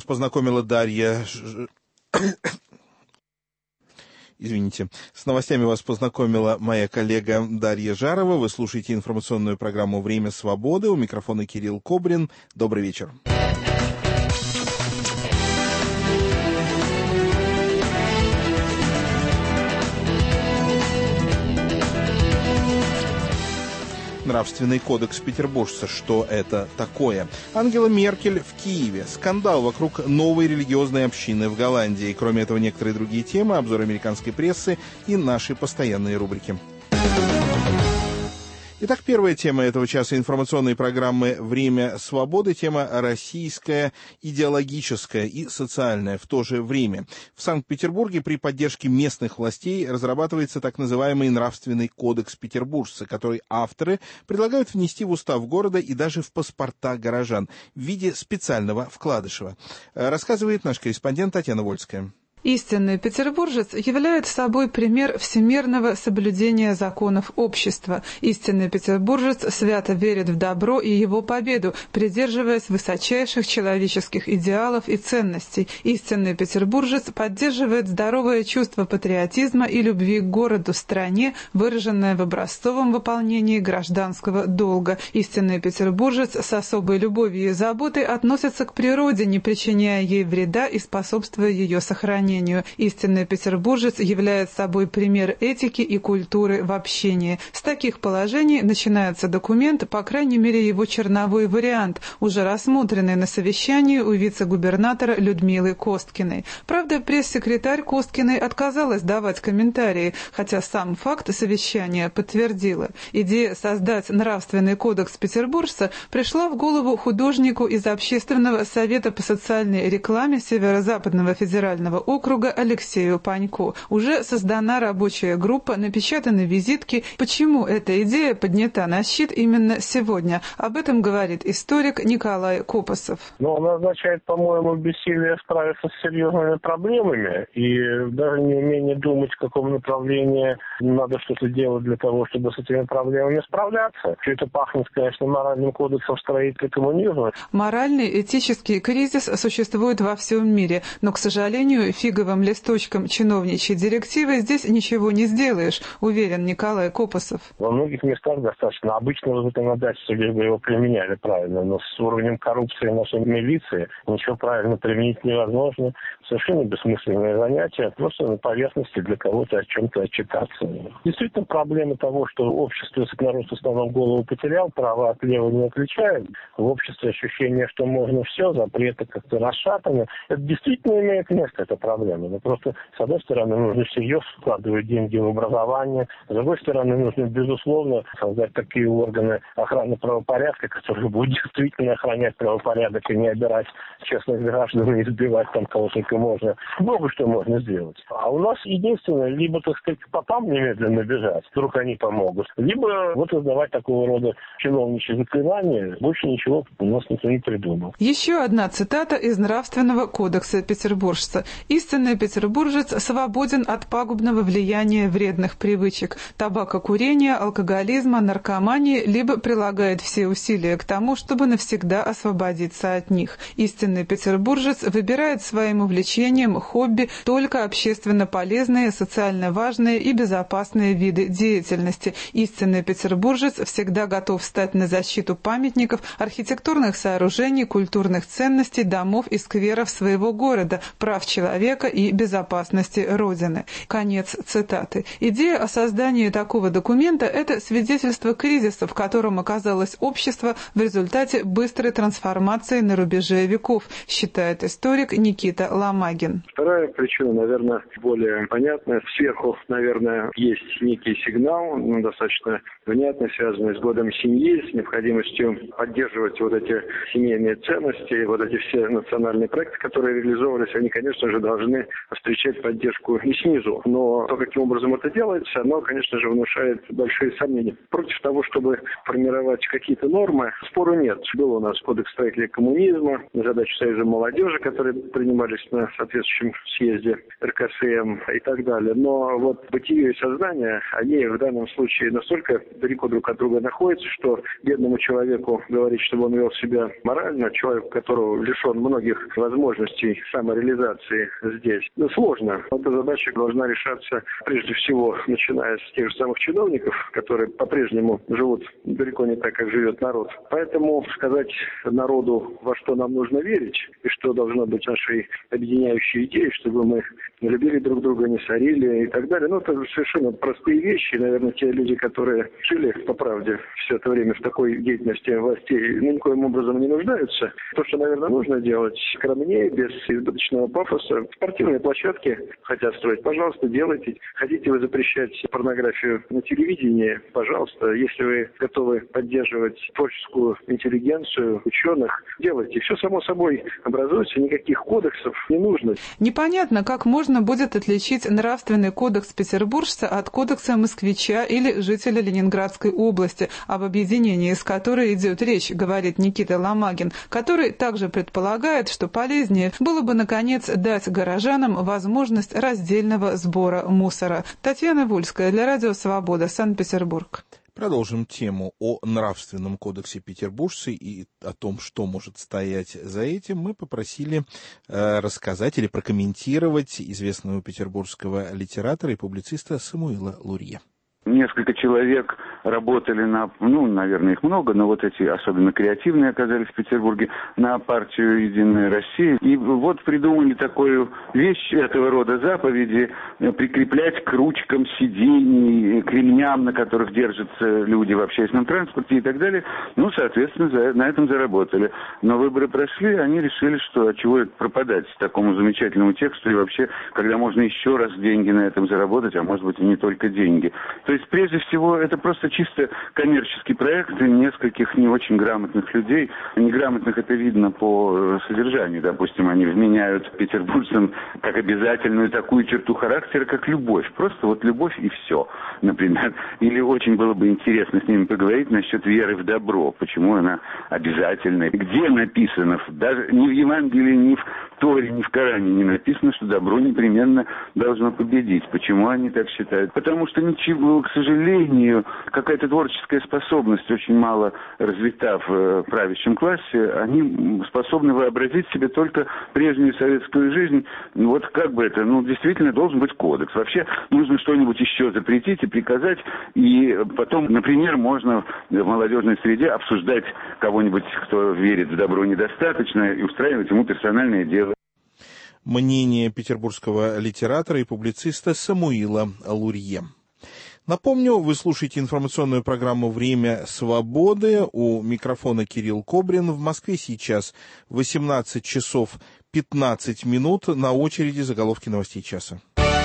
Познакомила Дарья... Извините. С новостями вас познакомила моя коллега Дарья Жарова. Вы слушаете информационную программу «Время свободы». У микрофона Кирилл Кобрин. Добрый вечер. Нравственный кодекс петербуржца. Что это такое? Ангела Меркель в Киеве. Скандал вокруг новой религиозной общины в Голландии. Кроме этого, некоторые другие темы, обзор американской прессы и наши постоянные рубрики. Итак, первая тема этого часа информационной программы «Время свободы» — тема российская, идеологическая и социальная в то же время. В Санкт-Петербурге при поддержке местных властей разрабатывается так называемый нравственный кодекс петербуржца, который авторы предлагают внести в устав города и даже в паспорта горожан в виде специального вкладыша. Рассказывает наш корреспондент Татьяна Вольская. Истинный петербуржец является собой пример всемирного соблюдения законов общества. Истинный петербуржец свято верит в добро и его победу, придерживаясь высочайших человеческих идеалов и ценностей. Истинный петербуржец поддерживает здоровое чувство патриотизма и любви к городу, стране, выраженное в образцовом выполнении гражданского долга. Истинный петербуржец с особой любовью и заботой относится к природе, не причиняя ей вреда и способствуя ее сохранению. Истинный петербуржец является собой пример этики и культуры в общении. С таких положений начинается документ, по крайней мере его черновой вариант, уже рассмотренный на совещании у вице-губернатора Людмилы Косткиной. Правда, пресс-секретарь Косткиной отказалась давать комментарии, хотя сам факт совещания подтвердила. Идея создать нравственный кодекс петербуржца пришла в голову художнику из Общественного совета по социальной рекламе Северо-Западного федерального округа Алексею Панько. Уже создана рабочая группа, напечатаны визитки. Почему эта идея поднята на щит именно сегодня? Об этом говорит историк Николай Копосов. Она означает, по-моему, бессилие справиться с серьезными проблемами и даже неумение думать, в каком направлении надо что-то делать для того, чтобы с этими проблемами справляться. Все это пахнет, конечно, моральным кодексом строителя коммунизма. Моральный, этический кризис существует во всем мире, но, к сожалению, фиговым листочком чиновничьей директивы здесь ничего не сделаешь, уверен Николай Копосов. Во многих местах достаточно обычного законодательства, лишь бы его применяли правильно, но с уровнем коррупции нашей милиции ничего правильно применить невозможно. Совершенно бессмысленное занятие, просто на поверхности для кого-то о чем-то отчитаться. Действительно, проблема того, что общество, народ в основном голову потерял, право от левого не отличает. В обществе ощущение, что можно все, запреты как-то расшатаны. Это действительно имеет место, это проблема. Но просто, с одной стороны, нужно всерьез вкладывать деньги в образование, с другой стороны, нужно, безусловно, создать такие органы охраны правопорядка, которые будут действительно охранять правопорядок и не обирать честных граждан и избивать там кого только можно. Много что можно сделать. А у нас единственное, либо, так сказать, к попам немедленно бежать, вдруг они помогут, либо вот издавать такого рода чиновничьи заклинания. Больше ничего у нас никто не придумал. Еще одна цитата из нравственного кодекса петербуржца. Истинный петербуржец свободен от пагубного влияния вредных привычек, табакокурения, алкоголизма, наркомании, либо прилагает все усилия к тому, чтобы навсегда освободиться от них. Истинный петербуржец выбирает своим увлечением, хобби только общественно полезные, социально важные и безопасные виды деятельности. Истинный петербуржец всегда готов встать на защиту памятников, архитектурных сооружений, культурных ценностей, домов и скверов своего города, прав человека и безопасности Родины. Конец цитаты. Идея о создании такого документа – это свидетельство кризиса, в котором оказалось общество в результате быстрой трансформации на рубеже веков, считает историк Никита Ломагин. Вторая причина, наверное, более понятная. Сверху, наверное, есть некий сигнал, достаточно внятный, связанный с годом семьи, с необходимостью поддерживать вот эти семейные ценности, вот эти все национальные проекты, которые реализовывались, они, конечно же, должны должны встречать поддержку и снизу. Но то, каким образом это делается, оно, конечно же, внушает большие сомнения. Против того, чтобы формировать какие-то нормы, спору нет. Был у нас кодекс строителей коммунизма, задачи Союза молодежи, которые принимались на соответствующем съезде РКСМ и так далее. Но вот бытие и сознание, они в данном случае настолько далеко друг от друга находятся, что бедному человеку говорить, чтобы он вел себя морально, человеку, которого лишен многих возможностей самореализации здесь, сложно. Эта задача должна решаться прежде всего, начиная с тех же самых чиновников, которые по-прежнему живут далеко не так, как живет народ. Поэтому сказать народу, во что нам нужно верить, и что должно быть нашей объединяющей идеей, чтобы мы любили друг друга, не ссорили и так далее. Это совершенно простые вещи. Наверное, те люди, которые жили, по правде, все это время в такой деятельности властей, никоим образом не нуждаются. То, что, наверное, нужно делать скромнее, без избыточного пафоса. Спортивные площадки хотят строить, пожалуйста, делайте. Хотите вы запрещать порнографию на телевидении, пожалуйста. Если вы готовы поддерживать творческую интеллигенцию, ученых, делайте. Все само собой образуется, никаких кодексов не нужно. Непонятно, как можно будет отличить нравственный кодекс петербуржца от кодекса москвича или жителя Ленинградской области, об объединении с которой идет речь, говорит Никита Ломагин, который также предполагает, что полезнее было бы, наконец, дать горожанам возможность раздельного сбора мусора. Татьяна Вольская для Радио Свобода, Санкт-Петербург. Продолжим тему о нравственном кодексе петербуржца и о том, что может стоять за этим. Мы попросили рассказать или прокомментировать известного петербургского литератора и публициста Самуила Лурье. Несколько человек работали наверное, их много, но вот эти особенно креативные оказались в Петербурге, на партию «Единая Россия». И вот придумали такую вещь этого рода заповеди прикреплять к ручкам сидений, к ремням, на которых держатся люди в общественном транспорте и так далее. Соответственно, на этом заработали. Но выборы прошли, они решили, что чего пропадать такому замечательному тексту и вообще, когда можно еще раз деньги на этом заработать, а может быть и не только деньги. То есть, прежде всего, это просто чисто коммерческий проект нескольких не очень грамотных людей. Неграмотных это видно по содержанию. Допустим, они вменяют петербуржцам как обязательную такую черту характера, как любовь. Просто вот любовь и все, например. Или очень было бы интересно с ними поговорить насчет веры в добро. Почему она обязательная? Где написано? Даже ни в Евангелии, ни в Торе, ни в Коране не написано, что добро непременно должно победить. Почему они так считают? Потому что ничего, к сожалению, какая-то творческая способность очень мало развита в правящем классе. Они способны вообразить себе только прежнюю советскую жизнь. Вот как бы это, действительно должен быть кодекс. Вообще нужно что-нибудь еще запретить и приказать, и потом, например, можно в молодежной среде обсуждать кого-нибудь, кто верит в добро недостаточно, и устраивать ему персональное дело. Мнение петербургского литератора и публициста Самуила Лурье. Напомню, вы слушаете информационную программу «Время свободы». У микрофона Кирилл Кобрин. В Москве сейчас 18 часов 15 минут. На очереди заголовки новостей часа.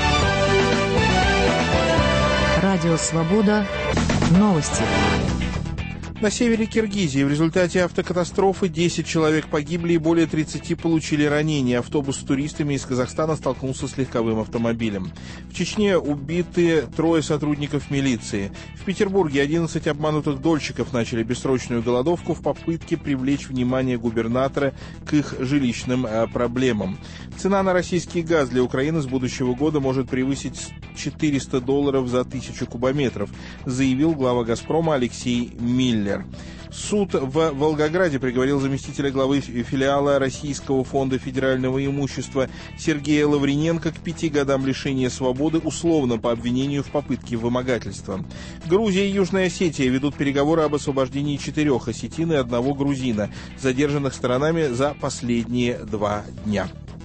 Радио «Свобода». Новости. На севере Киргизии в результате автокатастрофы 10 человек погибли и более 30 получили ранения. Автобус с туристами из Казахстана столкнулся с легковым автомобилем. В Чечне убиты 3 сотрудников милиции. В Петербурге 11 обманутых дольщиков начали бессрочную голодовку в попытке привлечь внимание губернатора к их жилищным проблемам. Цена на российский газ для Украины с будущего года может превысить $400 за 1000 кубометров, заявил глава «Газпрома» Алексей Миллер. Суд в Волгограде приговорил заместителя главы филиала Российского фонда федерального имущества Сергея Лавриненко к 5 годам лишения свободы условно по обвинению в попытке вымогательства. Грузия и Южная Осетия ведут переговоры об освобождении 4 осетин и 1 грузина, задержанных сторонами за последние 2 дня.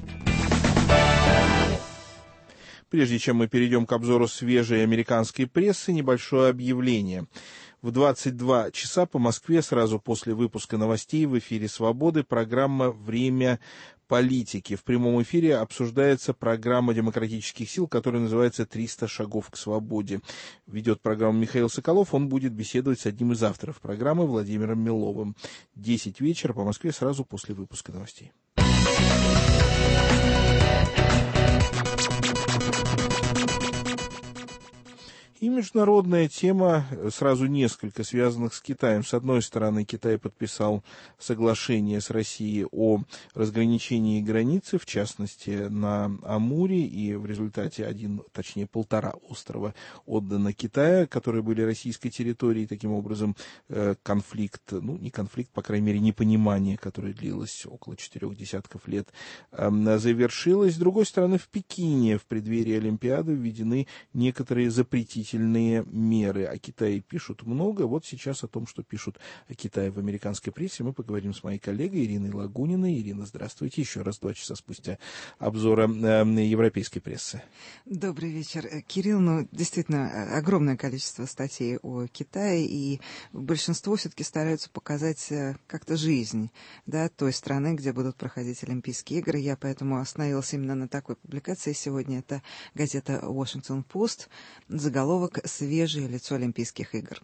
Прежде чем мы перейдем к обзору свежей американской прессы, небольшое объявление. В 22 часа по Москве, сразу после выпуска новостей, в эфире «Свободы» программа «Время политики». В прямом эфире обсуждается программа демократических сил, которая называется «300 шагов к свободе». Ведет программу Михаил Соколов, он будет беседовать с одним из авторов программы Владимиром Миловым. 10 вечера по Москве, сразу после выпуска новостей. международная тема, сразу несколько связанных с Китаем. С одной стороны, Китай подписал соглашение с Россией о разграничении границы, в частности, на Амуре, и в результате полтора острова отдано Китаю, которые были российской территорией. Таким образом, конфликт, не конфликт, по крайней мере, непонимание, которое длилось около 4 десятков лет, завершилось. С другой стороны, в Пекине в преддверии Олимпиады введены некоторые запретительные меры. О Китае пишут много. Вот сейчас о том, что пишут о Китае в американской прессе, мы поговорим с моей коллегой Ириной Лагуниной. Ирина, здравствуйте. Еще раз 2 часа спустя обзора европейской прессы. Добрый вечер, Кирилл. Действительно, огромное количество статей о Китае, и большинство все-таки стараются показать как-то жизнь, той страны, где будут проходить Олимпийские игры. Я поэтому остановилась именно на такой публикации сегодня. Это газета «Washington Post», заголовок «Свежее лицо Олимпийских игр».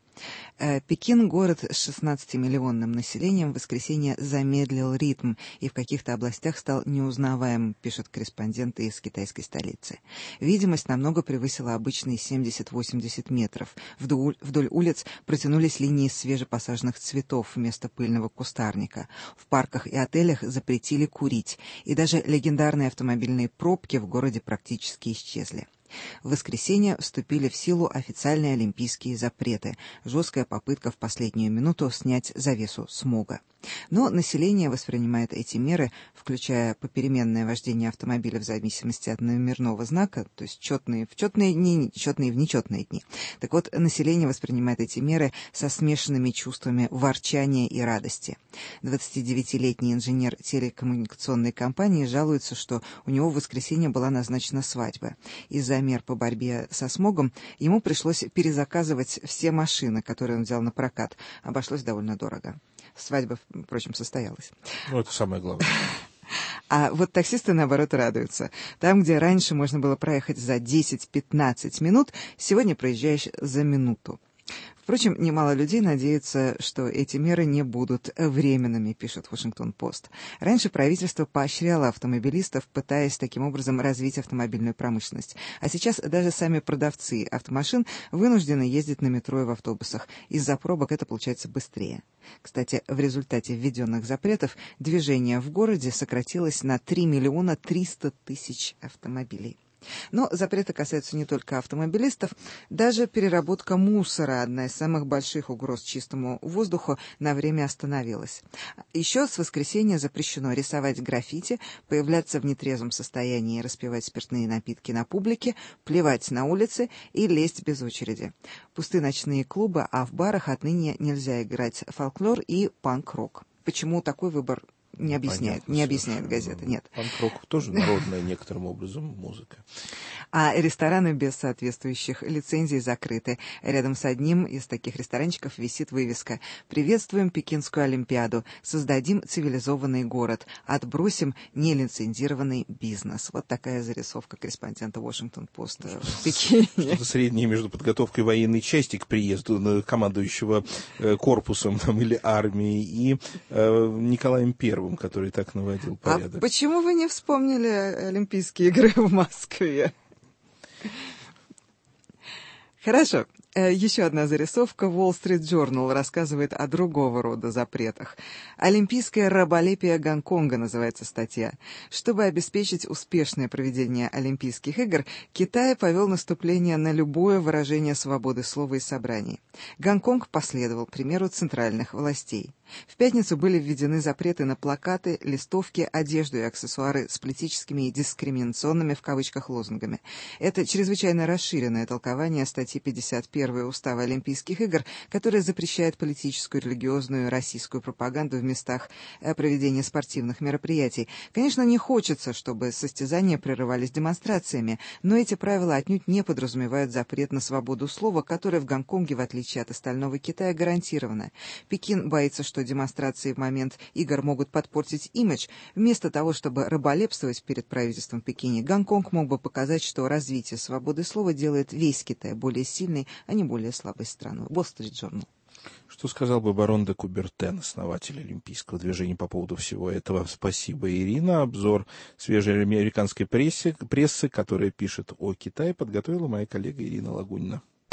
Пекин, город с 16-миллионным населением, в воскресенье замедлил ритм и в каких-то областях стал неузнаваемым, пишут корреспонденты из китайской столицы. Видимость намного превысила обычные 70-80 метров. Вдоль улиц протянулись линии свежепосаженных цветов вместо пыльного кустарника. В парках и отелях запретили курить, и даже легендарные автомобильные пробки в городе практически исчезли. В воскресенье вступили в силу официальные олимпийские запреты. Жесткая попытка в последнюю минуту снять завесу смога. Но население воспринимает эти меры, включая попеременное вождение автомобиля в зависимости от номерного знака, то есть четные в четные дни, четные в нечетные дни. Так вот, население воспринимает эти меры со смешанными чувствами ворчания и радости. 29-летний инженер телекоммуникационной компании жалуется, что у него в воскресенье была назначена свадьба. Из-за мер по борьбе со смогом ему пришлось перезаказывать все машины, которые он взял на прокат. Обошлось довольно дорого. Свадьба, впрочем, состоялась. Это самое главное. А вот таксисты, наоборот, радуются. Там, где раньше можно было проехать за 10-15 минут, сегодня проезжаешь за минуту. Впрочем, немало людей надеются, что эти меры не будут временными, пишет Washington-Post. Раньше правительство поощряло автомобилистов, пытаясь таким образом развить автомобильную промышленность. А сейчас даже сами продавцы автомашин вынуждены ездить на метро и в автобусах. Из-за пробок это получается быстрее. Кстати, в результате введенных запретов движение в городе сократилось на 3 300 000 автомобилей. Но запреты касаются не только автомобилистов. Даже переработка мусора, одна из самых больших угроз чистому воздуху, на время остановилась. Еще с воскресенья запрещено рисовать граффити, появляться в нетрезвом состоянии и распивать спиртные напитки на публике, плевать на улице и лезть без очереди. Пусты ночные клубы, а в барах отныне нельзя играть фольклор и панк-рок. Почему такой выбор? Не объясняет газета, нет. Панк-рок тоже народная некоторым образом музыка. А рестораны без соответствующих лицензий закрыты. Рядом с одним из таких ресторанчиков висит вывеска: «Приветствуем Пекинскую Олимпиаду. Создадим цивилизованный город. Отбросим нелицензированный бизнес». Вот такая зарисовка корреспондента Washington-Post в Пекине. Что-то среднее между подготовкой военной части к приезду командующего корпусом или армией и Николаем Первым, который так наводил порядок. А почему вы не вспомнили Олимпийские игры в Москве? Хорошо. Еще одна зарисовка. Wall Street Journal рассказывает о другого рода запретах. «Олимпийское раболепие Гонконга» называется статья. Чтобы обеспечить успешное проведение Олимпийских игр, Китай повел наступление на любое выражение свободы слова и собраний. Гонконг последовал примеру центральных властей. В пятницу были введены запреты на плакаты, листовки, одежду и аксессуары с политическими и дискриминационными в кавычках лозунгами. Это чрезвычайно расширенное толкование статьи 51 Устава Олимпийских игр, которая запрещает политическую, религиозную и российскую пропаганду в местах проведения спортивных мероприятий. Конечно, не хочется, чтобы состязания прерывались демонстрациями, но эти правила отнюдь не подразумевают запрет на свободу слова, которая в Гонконге, в отличие от остального Китая, гарантирована. Пекин боится, что демонстрации в момент игр могут подпортить имидж. Вместо того, чтобы раболепствовать перед правительством в Пекине, Гонконг мог бы показать, что развитие свободы слова делает весь Китай более сильной, а не более слабой страной. Wall Street Journal. Что сказал бы барон де Кубертен, основатель олимпийского движения, по поводу всего этого? Спасибо, Ирина. Обзор свежей американской прессы, которая пишет о Китае, подготовила моя коллега Ирина Лагунина.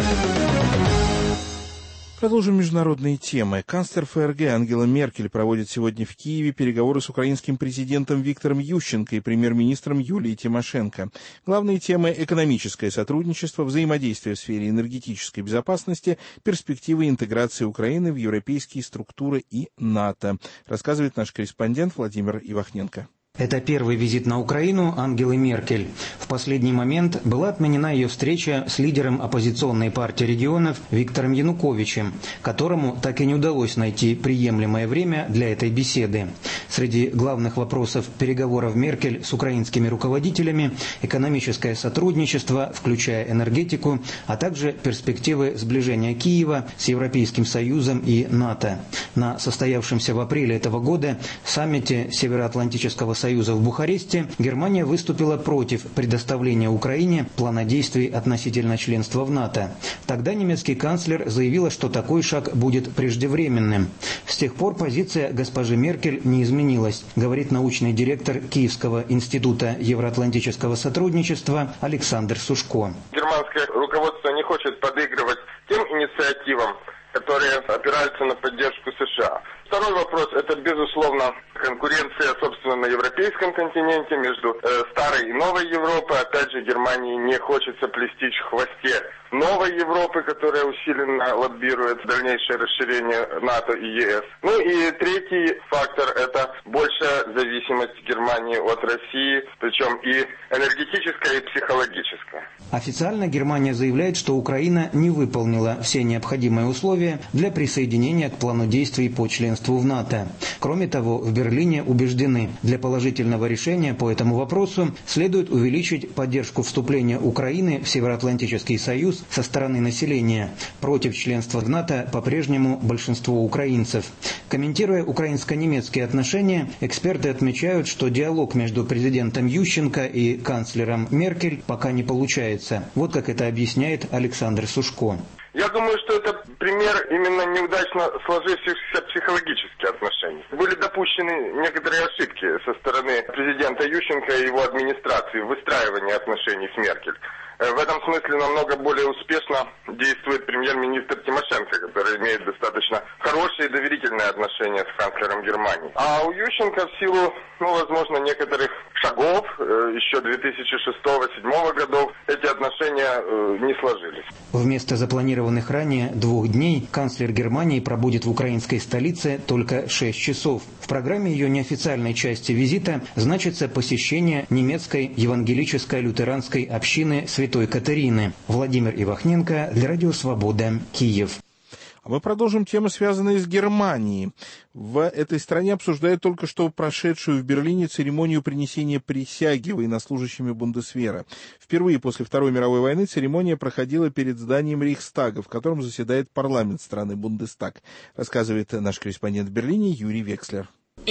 Продолжим международные темы. Канцлер ФРГ Ангела Меркель проводит сегодня в Киеве переговоры с украинским президентом Виктором Ющенко и премьер-министром Юлией Тимошенко. Главные темы – экономическое сотрудничество, взаимодействие в сфере энергетической безопасности, перспективы интеграции Украины в европейские структуры и НАТО, рассказывает наш корреспондент Владимир Ивахненко. Это первый визит на Украину Ангелы Меркель. В последний момент была отменена ее встреча с лидером оппозиционной партии регионов Виктором Януковичем, которому так и не удалось найти приемлемое время для этой беседы. Среди главных вопросов переговоров Меркель с украинскими руководителями – экономическое сотрудничество, включая энергетику, а также перспективы сближения Киева с Европейским Союзом и НАТО. На состоявшемся в апреле этого года саммите Североатлантического Союза в Бухаресте Германия выступила против предоставления Украине плана действий относительно членства в НАТО. Тогда немецкий канцлер заявила, что такой шаг будет преждевременным. С тех пор позиция госпожи Меркель не изменилась, говорит научный директор Киевского института евроатлантического сотрудничества Александр Сушко. Германское руководство не хочет подыгрывать тем инициативам, которые опираются на поддержку США. Второй вопрос – это, безусловно, конкуренция, собственно, на европейском континенте между старой и новой Европой. Опять же, Германии не хочется плестись в хвосте новой Европы, которая усиленно лоббирует дальнейшее расширение НАТО и ЕС. Ну и третий фактор – это большая зависимость Германии от России, причем и энергетическая, и психологическая. Официально Германия заявляет, что Украина не выполнила все необходимые условия для присоединения к плану действий по членству в НАТО. Кроме того, в Берлине убеждены, для положительного решения по этому вопросу следует увеличить поддержку вступления Украины в Североатлантический Союз со стороны населения. Против членства в НАТО по-прежнему большинство украинцев. Комментируя украинско-немецкие отношения, эксперты отмечают, что диалог между президентом Ющенко и канцлером Меркель пока не получается. Вот как это объясняет Александр Сушко. Я думаю, что это пример именно неудачно сложившихся психологических отношений. Были допущены некоторые ошибки со стороны президента Ющенко и его администрации в выстраивании отношений с Меркель. В этом смысле намного более успешно действует премьер-министр Тимошенко, который имеет достаточно хорошие и доверительные отношения с канцлером Германии. А у Ющенко в силу, возможно, некоторых шагов еще 2006-2007 годов эти отношения не сложились. Вместо запланированных ранее 2 дней канцлер Германии пробудет в украинской столице только 6 часов. В программе ее неофициальной части визита значится посещение немецкой евангелической лютеранской общины Святой Катерины. Владимир Ивахненко для Радио Свобода, Киев. А мы продолжим темы, связанные с Германией. В этой стране обсуждают только что прошедшую в Берлине церемонию принесения присяги военнослужащими Бундесвера. Впервые после Второй мировой войны церемония проходила перед зданием Рейхстага, в котором заседает парламент страны Бундестаг, рассказывает наш корреспондент в Берлине Юрий Векслер.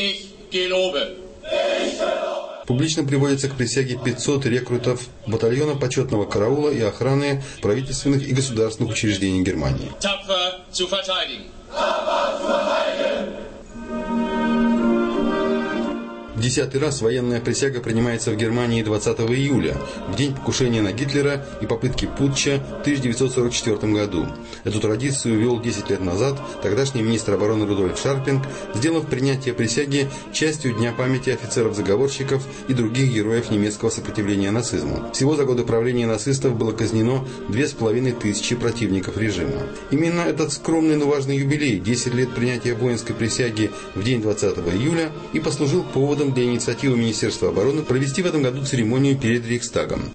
Публично приводятся к присяге 500 рекрутов батальона почетного караула и охраны правительственных и государственных учреждений Германии. В 10-й раз военная присяга принимается в Германии 20 июля, в день покушения на Гитлера и попытки путча в 1944 году. Эту традицию ввел 10 лет назад тогдашний министр обороны Рудольф Шарпинг, сделав принятие присяги частью Дня памяти офицеров-заговорщиков и других героев немецкого сопротивления нацизму. Всего за годы правления нацистов было казнено 2500 противников режима. Именно этот скромный, но важный юбилей, 10 лет принятия воинской присяги в день 20 июля, и послужил поводом для инициативы Министерства обороны провести в этом году церемонию перед Рейхстагом.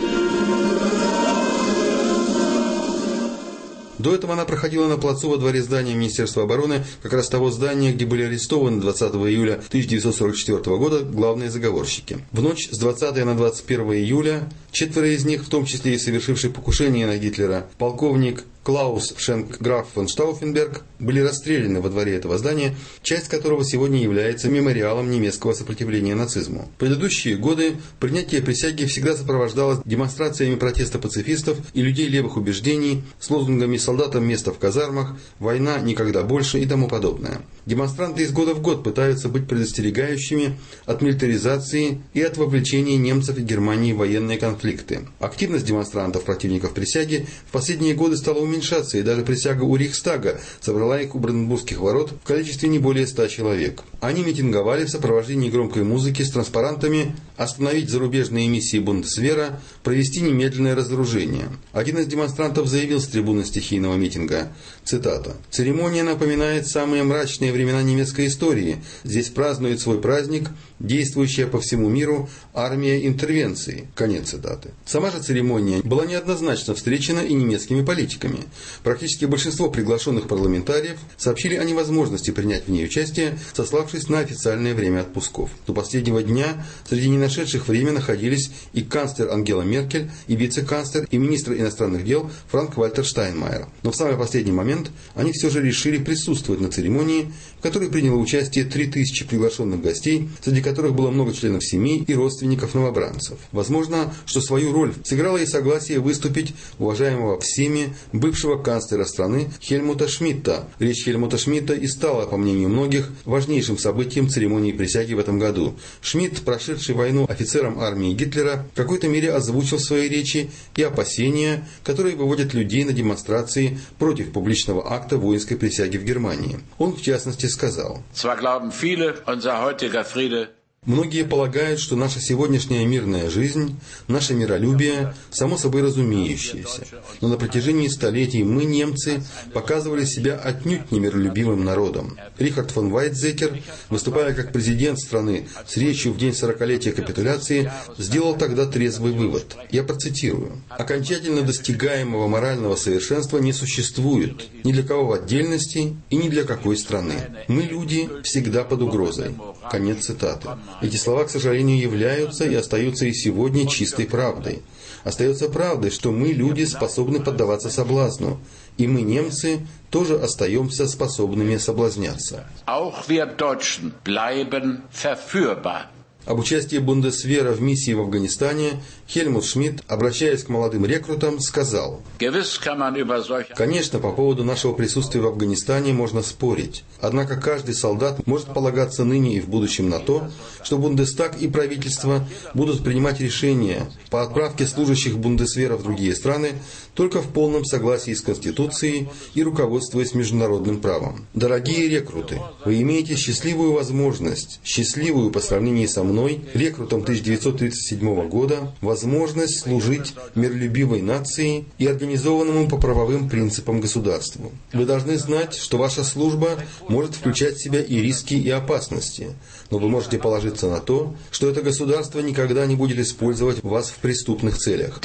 До этого она проходила на плацу во дворе здания Министерства обороны, как раз того здания, где были арестованы 20 июля 1944 года главные заговорщики. В ночь с 20 на 21 июля 4 из них, в том числе и совершивший покушение на Гитлера, полковник Клаус Шенк граф фон Штауфенберг были расстреляны во дворе этого здания, часть которого сегодня является мемориалом немецкого сопротивления нацизму. В предыдущие годы принятие присяги всегда сопровождалось демонстрациями протеста пацифистов и людей левых убеждений с лозунгами «солдатам место в казармах», «война никогда больше» и тому подобное. Демонстранты из года в год пытаются быть предостерегающими от милитаризации и от вовлечения немцев и Германии в военные конфликты. Активность демонстрантов противников присяги в последние годы стала уменьшаться, и даже присяга у Рейхстага собрала их у Бранденбургских ворот в количестве не более 100 человек. Они митинговали в сопровождении громкой музыки с транспарантами «Остановить зарубежные миссии Бундесвера», «Провести немедленное разоружение». Один из демонстрантов заявил с трибуны стихийного митинга, цитата: «Церемония напоминает самые мрачные времена немецкой истории. Здесь празднует свой праздник действующая по всему миру армия интервенции». Конец цитаты. Сама же церемония была неоднозначно встречена и немецкими политиками. Практически большинство приглашенных парламентариев сообщили о невозможности принять в ней участие, сославшись на официальное время отпусков. До последнего дня среди не нашедших время находились и канцлер Ангела Меркель, и вице-канцлер, и министр иностранных дел Франк-Вальтер Штайнмайер. Но в самый последний момент они все же решили присутствовать на церемонии, в которой приняло участие 3000 приглашенных гостей, среди которых было много членов семей и родственников новобранцев. Возможно, что свою роль сыграло и согласие выступить уважаемого всеми бывшего канцлера страны Хельмута Шмидта. Речь Хельмута Шмидта и стала, по мнению многих, важнейшим событием церемонии присяги в этом году. Шмидт, прошедший войну офицером армии Гитлера, в какой-то мере озвучил в своей речи и опасения, которые выводят людей на демонстрации против публичного акта воинской присяги в Германии. Он, в частности, сказал: «Многие полагают, что наша сегодняшняя мирная жизнь, наше миролюбие, само собой разумеющееся. Но на протяжении столетий мы, немцы, показывали себя отнюдь не миролюбивым народом». Рихард фон Вайтзекер, выступая как президент страны с речью в день 40-летия капитуляции, сделал тогда трезвый вывод. Я процитирую: «Окончательно достигаемого морального совершенства не существует ни для кого в отдельности и ни для какой страны. Мы, люди, всегда под угрозой». Конец цитаты. Эти слова, к сожалению, являются и остаются и сегодня чистой правдой. Остается правдой, что мы, люди, способны поддаваться соблазну. И мы, немцы, тоже остаемся способными соблазняться. Об участии Бундесвера в миссии в Афганистане Хельмут Шмидт, обращаясь к молодым рекрутам, сказал: «Конечно, по поводу нашего присутствия в Афганистане можно спорить. Однако каждый солдат может полагаться ныне и в будущем на то, что Бундестаг и правительство будут принимать решения по отправке служащих Бундесвера в другие страны только в полном согласии с Конституцией и руководствуясь международным правом. Дорогие рекруты, вы имеете счастливую возможность, счастливую по сравнению со мной, рекрутом 1937 года, возможность служить миролюбивой нации и организованному по правовым принципам государству. Вы должны знать, что ваша служба может включать в себя и риски, и опасности, но вы можете положиться на то, что это государство никогда не будет использовать вас в преступных целях.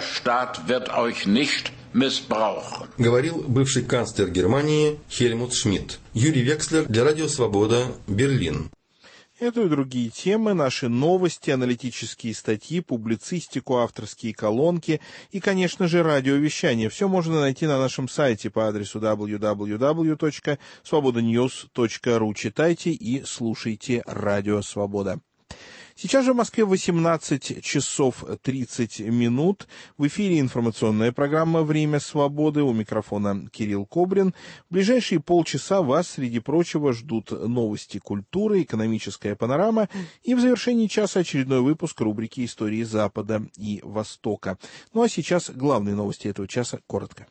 Говорил бывший канцлер Германии Хельмут Шмидт. Юрий Векслер для Радио Свобода, Берлин. Эту и другие темы, наши новости, аналитические статьи, публицистику, авторские колонки и, конечно же, радиовещание. Все можно найти на нашем сайте по адресу www.svobodanews.ru. Читайте и слушайте Радио Свобода. Сейчас же в Москве 18 часов 30 минут. В эфире информационная программа «Время свободы». У микрофона Кирилл Кобрин. В ближайшие полчаса вас, среди прочего, ждут новости культуры, экономическая панорама и в завершении часа очередной выпуск рубрики «Истории Запада и Востока». Ну а сейчас главные новости этого часа коротко.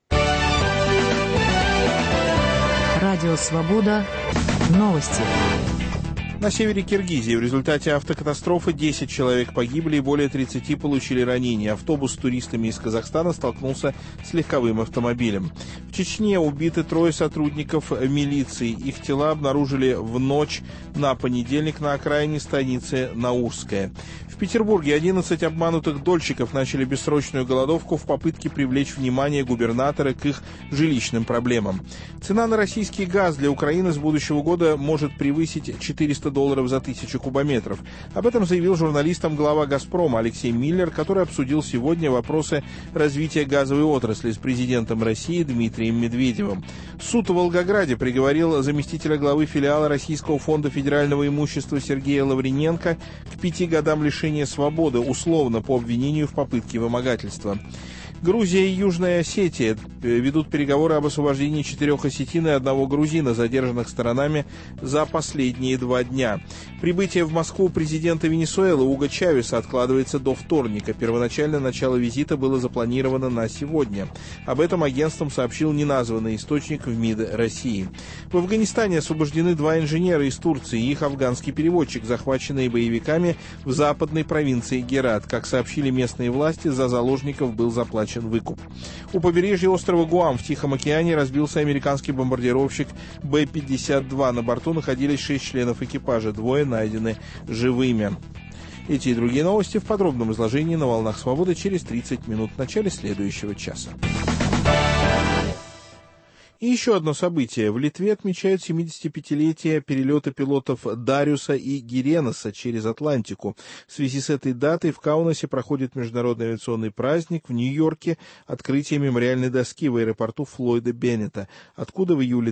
Радио «Свобода». Новости. На севере Киргизии в результате автокатастрофы 10 человек погибли и более 30 получили ранения. Автобус с туристами из Казахстана столкнулся с легковым автомобилем. В Чечне убиты 3 сотрудников милиции. Их тела обнаружили в ночь на понедельник на окраине станицы Наурская. В Петербурге 11 обманутых дольщиков начали бессрочную голодовку в попытке привлечь внимание губернатора к их жилищным проблемам. Цена на российский газ для Украины с будущего года может превысить $400 $400 за 1000 кубометров. Об этом заявил журналистам глава «Газпрома» Алексей Миллер, который обсудил сегодня вопросы развития газовой отрасли с президентом России Дмитрием Медведевым. Суд в Волгограде приговорил заместителя главы филиала Российского фонда федерального имущества Сергея Лавриненко к 5 годам лишения свободы, условно, по обвинению в попытке вымогательства. Грузия и Южная Осетия ведут переговоры об освобождении 4 осетин и 1 грузина, задержанных сторонами за последние 2 дня. Прибытие в Москву президента Венесуэлы Уго Чавеса откладывается до вторника. Первоначально начало визита было запланировано на сегодня. Об этом агентством сообщил неназванный источник в МИД России. В Афганистане освобождены 2 инженера из Турции и их афганский переводчик, захваченные боевиками в западной провинции Герат. Как сообщили местные власти, за заложников был заплачен выкуп. У побережья острова Гуам в Тихом океане разбился американский бомбардировщик Б-52. На борту находились 6 членов экипажа, 2 найдены живыми. Эти и другие новости в подробном изложении на «Волнах Свободы» через 30 минут в начале следующего часа. И еще одно событие. В Литве отмечают 75-летие перелета пилотов Дариуса и Гиреноса через Атлантику. В связи с этой датой в Каунасе проходит международный авиационный праздник, в Нью-Йорке открытие мемориальной доски в аэропорту Флойда Беннета, откуда в июле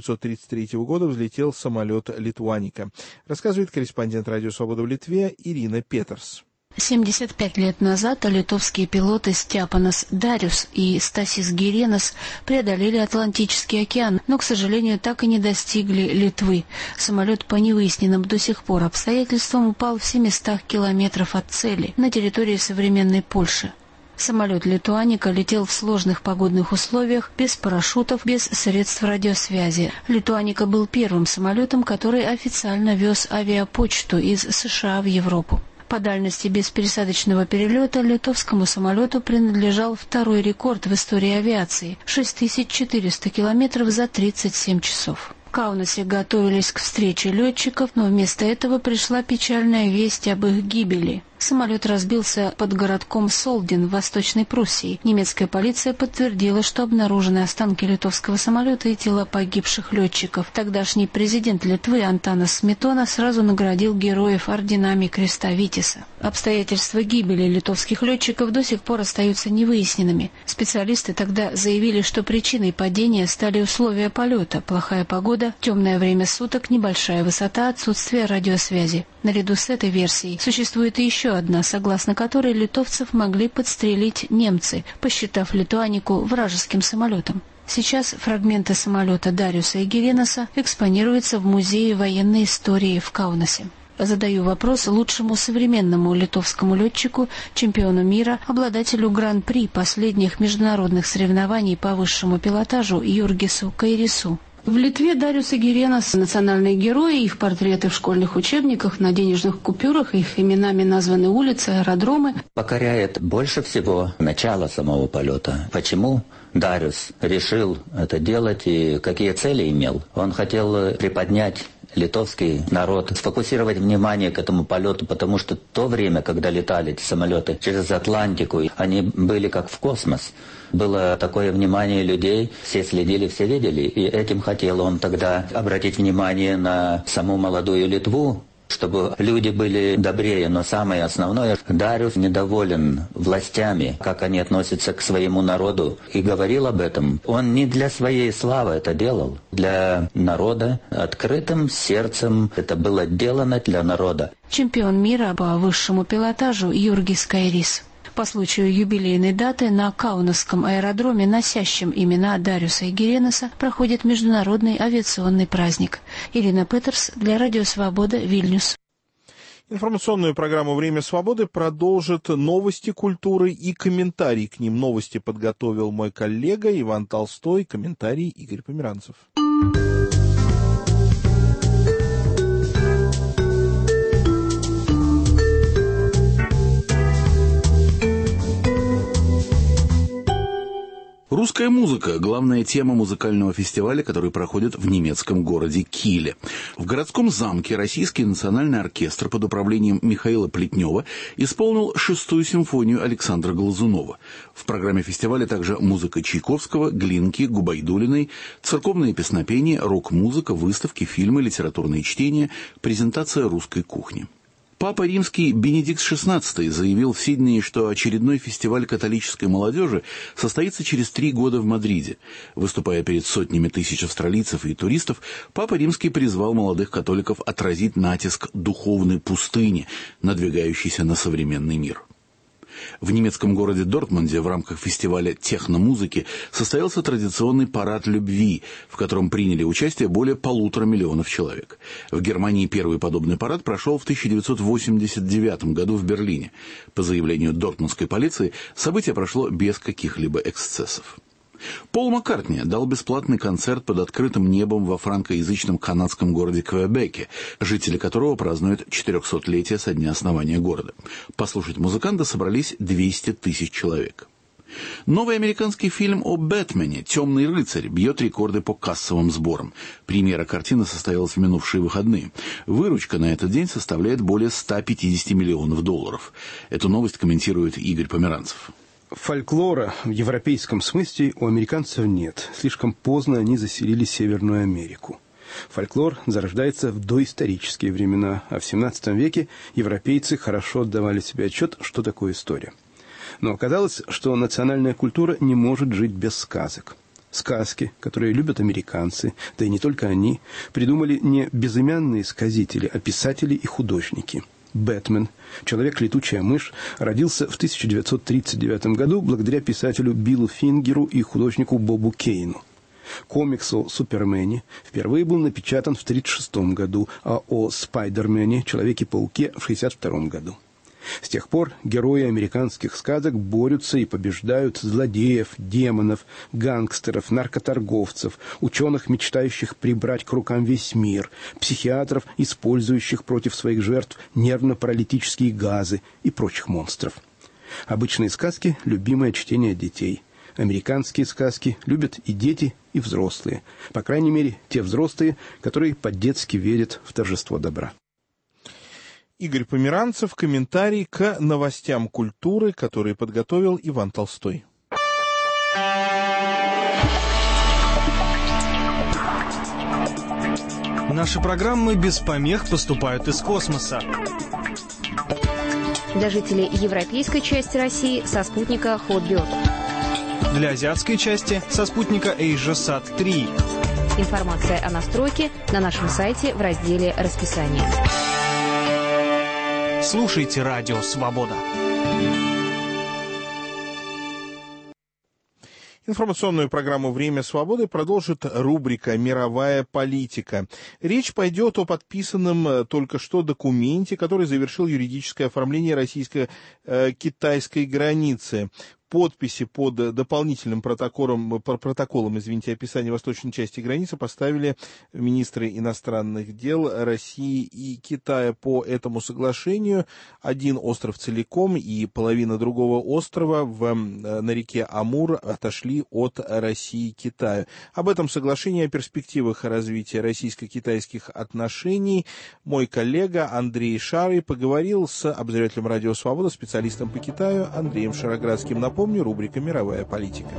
1933 года взлетел самолет Литуаника. Рассказывает корреспондент «Радио Свобода» в Литве Ирина Петерс. 75 лет назад литовские пилоты Степанас Дариус и Стасис Гиренас преодолели Атлантический океан, но, к сожалению, так и не достигли Литвы. Самолет по невыясненным до сих пор обстоятельствам упал в 700 километров от цели, на территории современной Польши. Самолет Литуаника летел в сложных погодных условиях, без парашютов, без средств радиосвязи. Литуаника был первым самолетом, который официально вез авиапочту из США в Европу. По дальности беспересадочного перелета литовскому самолету принадлежал второй рекорд в истории авиации – 6400 километров за 37 часов. В Каунасе готовились к встрече летчиков, но вместо этого пришла печальная весть об их гибели. Самолет разбился под городком Солдин в Восточной Пруссии. Немецкая полиция подтвердила, что обнаружены останки литовского самолета и тела погибших летчиков. Тогдашний президент Литвы Антанас Сметона сразу наградил героев орденами Креста Витязя. Обстоятельства гибели литовских летчиков до сих пор остаются невыясненными. Специалисты тогда заявили, что причиной падения стали условия полета, плохая погода, темное время суток, небольшая высота, отсутствие радиосвязи. Наряду с этой версией существует и еще одна, согласно которой литовцев могли подстрелить немцы, посчитав Литуанику вражеским самолетом. Сейчас фрагменты самолета Дариуса и Гиреноса экспонируются в Музее военной истории в Каунасе. Задаю вопрос лучшему современному литовскому летчику, чемпиону мира, обладателю гран-при последних международных соревнований по высшему пилотажу Юргису Кайрису. В Литве Дариус и Гиренас – национальные герои, их портреты в школьных учебниках, на денежных купюрах, их именами названы улицы, аэродромы. Покоряет больше всего начало самого полета. Почему Дариус решил это делать и какие цели имел? Он хотел приподнять литовский народ, сфокусировать внимание к этому полету, потому что в то время, когда летали эти самолеты через Атлантику, они были как в космос. Было такое внимание людей, все следили, все видели, и этим хотел он тогда обратить внимание на саму молодую Литву, чтобы люди были добрее. Но самое основное, Дариус недоволен властями, как они относятся к своему народу, и говорил об этом. Он не для своей славы это делал, для народа, открытым сердцем это было сделано для народа. Чемпион мира по высшему пилотажу Юргис Кайрис. По случаю юбилейной даты на Каунасском аэродроме, носящем имена Дариуса и Гиреноса, проходит международный авиационный праздник. Ирина Петерс для Радио Свобода, Вильнюс. Информационную программу «Время свободы» продолжит новости культуры и комментарий к ним. Новости подготовил мой коллега Иван Толстой, комментарий Игорь Померанцев. Русская музыка – главная тема музыкального фестиваля, который проходит в немецком городе Киле. В городском замке Российский национальный оркестр под управлением Михаила Плетнева исполнил 6-ю симфонию Александра Глазунова. В программе фестиваля также музыка Чайковского, Глинки, Губайдулиной, церковные песнопения, рок-музыка, выставки, фильмы, литературные чтения, презентация русской кухни. Папа Римский Бенедикт XVI заявил в Сиднее, что очередной фестиваль католической молодежи состоится через 3 года в Мадриде. Выступая перед сотнями тысяч австралийцев и туристов, Папа Римский призвал молодых католиков отразить натиск духовной пустыни, надвигающейся на современный мир. В немецком городе Дортмунде в рамках фестиваля техномузыки состоялся традиционный парад любви, в котором приняли участие более 1,5 миллиона человек. В Германии первый подобный парад прошел в 1989 году в Берлине. По заявлению дортмундской полиции, событие прошло без каких-либо эксцессов. Пол Маккартни дал бесплатный концерт под открытым небом во франкоязычном канадском городе Квебеке, жители которого празднуют 400-летие со дня основания города. Послушать музыканта собрались 200 тысяч человек. Новый американский фильм о Бэтмене «Темный рыцарь» бьет рекорды по кассовым сборам. Премьера картины состоялась в минувшие выходные. Выручка на этот день составляет более 150 миллионов долларов. Эту новость комментирует Игорь Померанцев. Фольклора в европейском смысле у американцев нет. Слишком поздно они заселили Северную Америку. Фольклор зарождается в доисторические времена, а в XVII веке европейцы хорошо отдавали себе отчет, что такое история. Но оказалось, что национальная культура не может жить без сказок. Сказки, которые любят американцы, да и не только они, придумали не безымянные сказители, а писатели и художники. Бэтмен, Человек-летучая мышь, родился в 1939 году благодаря писателю Биллу Фингеру и художнику Бобу Кейну. Комикс о Супермене впервые был напечатан в 1936 году, а о Спайдермене, Человеке-пауке, в 1962 году. С тех пор герои американских сказок борются и побеждают злодеев, демонов, гангстеров, наркоторговцев, ученых, мечтающих прибрать к рукам весь мир, психиатров, использующих против своих жертв нервно-паралитические газы и прочих монстров. Обычные сказки – любимое чтение детей. Американские сказки любят и дети, и взрослые. По крайней мере, те взрослые, которые по-детски верят в торжество добра. Игорь Померанцев, комментарий к новостям культуры, которые подготовил Иван Толстой. Наши программы без помех поступают из космоса. Для жителей европейской части России со спутника Hotbird. Для азиатской части со спутника AsiaSat-3. Информация о настройке на нашем сайте в разделе «Расписание». Слушайте «Радио Свобода». Информационную программу «Время свободы» продолжит рубрика «Мировая политика». Речь пойдет о подписанном только что документе, который завершил юридическое оформление российско-китайской границы. Подписи под дополнительным протоколом описания восточной части границы поставили министры иностранных дел России и Китая. По этому соглашению один остров целиком и половина другого острова на реке Амур отошли от России и Китая. Об этом соглашении, о перспективах развития российско-китайских отношений мой коллега Андрей Шарый поговорил с обозревателем «Радио Свобода», специалистом по Китаю Андреем Шароградским. Напомню, рубрика «Мировая политика».